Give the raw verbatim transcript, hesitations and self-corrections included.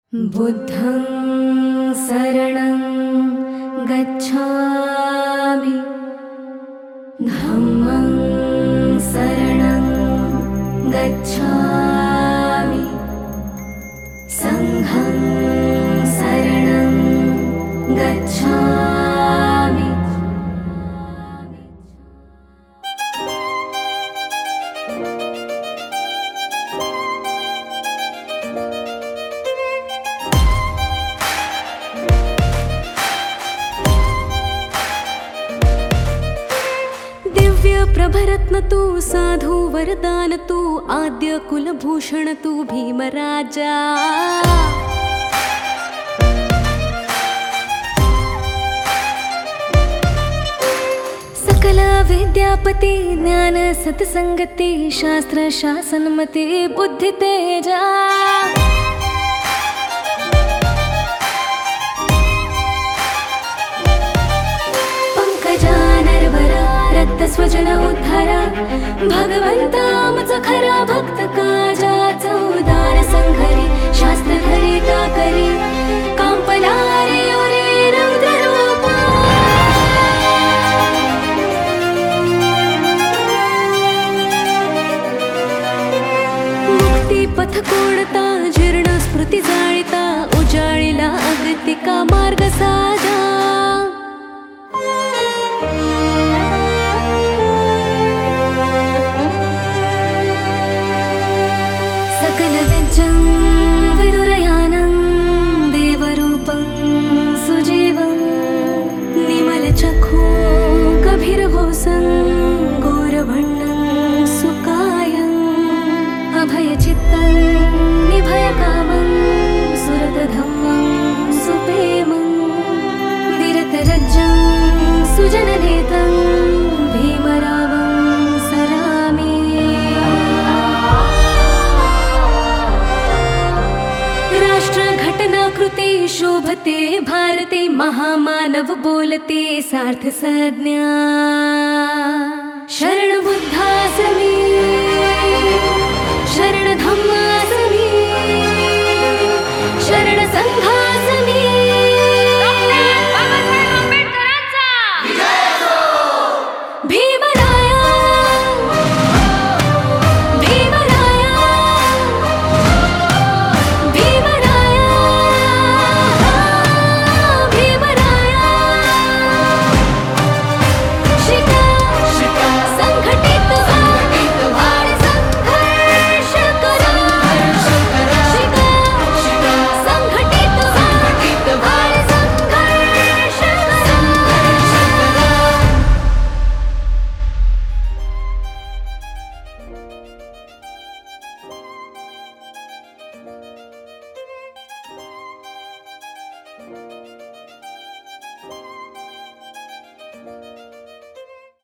बुद्धं शरणं गच्छामि, धम्मं शरणं गच्छामि, संघं शरणं गच्छामि। दिव्य प्रभरत्न तू, साधु वरदान तू, आद्य कुलभूषण तू भीमराजा। सकल विद्यापती, ज्ञान सत्संगती, शास्त्र शासनमती, बुद्धि तेजा। स्वजन उद्धारा, भगवंता आमचा खरा भक्त, काजाचा उदार संघरी, शास्त्र घरी करी, कांपला रे ओरे रौद्र रूपा। मुक्ती पथ कोणता, जीर्ण स्मृती जाळिता, उजाळीला अगतिका मार्ग साधा। विदुरयानं देवरूपं सुजीवं, निर्मलचक्षु गभीरभोसं, घोरभण्डं सुकायं, अभयचित्तं निभयकामं, सुरतधम्मं सुप्रेमं, विरतरज्जं सुजननेतं, भीमरावं सरामि। घटनाकृते शोभते भारते, महामानव बोलते सार्थ संज्ञा। शरण बुद्धासमी, शरण धम्मा